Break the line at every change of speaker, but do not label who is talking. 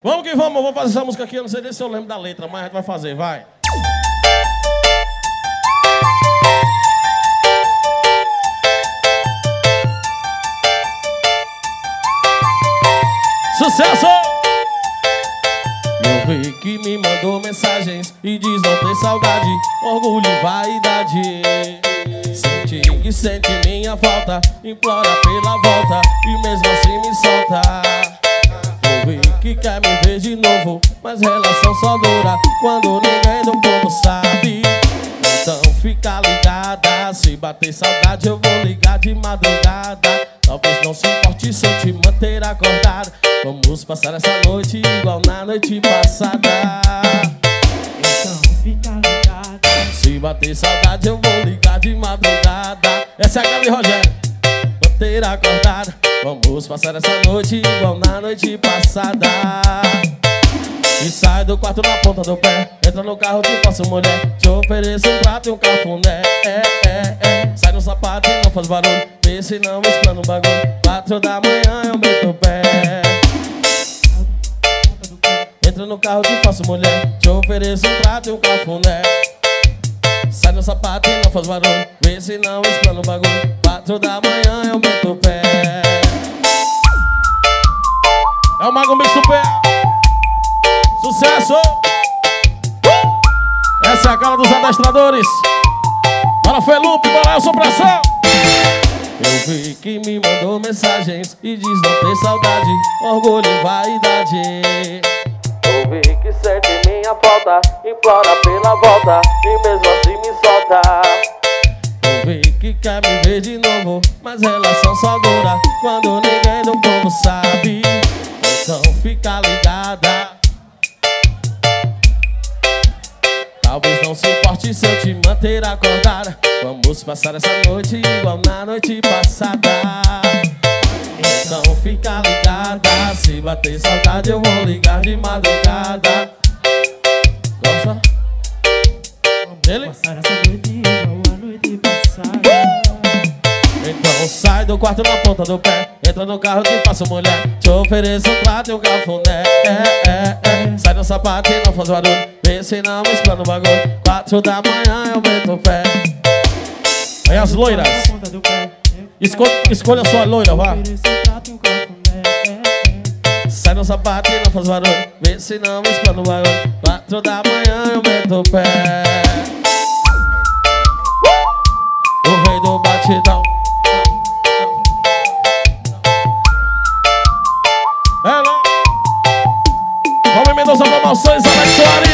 Vamos que vamos, eu vou fazer essa música aqui, eu não sei nem se eu lembro da letra, mas a gente vai fazer, vai. Sucesso! Eu vi que me mandou mensagens e diz não ter saudade, orgulho e vaidade. Sente que sente minha falta, implora pela volta e mesmo assim me solta. Eu vi que quer me ver de novo, mas relação só dura quando ninguém do povo sabe. Então fica ligada, se bater saudade eu vou ligar de madrugada. Talvez não se importe se eu te manter acordado. Vamos passar essa noite igual na noite passada.
Então fica ligada,
se bater saudade eu vou ligar de madrugada. Essa é a cara de Rogério. Manter acordado. Vamos passar essa noite igual na noite passada. E sai do quarto na ponta do pé, entra no carro que faço mulher, te ofereço um prato e um cafuné. Sai no sapato e não faz barulho, vê se não explana o bagulho. 4 da manhã eu meto o pé. Entra no carro que faço mulher, te ofereço um prato e um cafuné. Sai no sapato e não faz barulho, vê se não explana o bagulho. 4 da manhã eu meto o pé. É o Mago Mix do pé. Sucesso! Essa é a cara dos adestradores. Bora Felupe, bora Elson Pressão. Eu vi que me mandou mensagens e diz não ter saudade, orgulho e vaidade. Eu vi que sente minha falta, implora pela volta e mesmo assim me solta. Eu vi que quer me ver de novo, mas relação só dura quando ninguém do povo sabe. Então fica ligada, talvez não se importe se eu te manter acordada. Vamos passar essa noite igual na noite passada. Então fica ligada, se bater saudade eu vou ligar de madrugada. Gosta? Dele?
passar essa noite igual a noite passada.
Então sai do quarto na ponta do pé, entra no carro que faço mulher, te ofereço um prato e um cafuné. Sai do sapato e não faz barulho, vê se não me explana o bagulho. 4 da manhã eu meto o pé. Aí as loiras, escolha sua loira, vá. Sai do sapato e não faz barulho, vê se não me explana o bagulho. 4 da manhã eu meto o pé. O rei do batidão. Vamos em Mendonça Promoções, Alex Soares.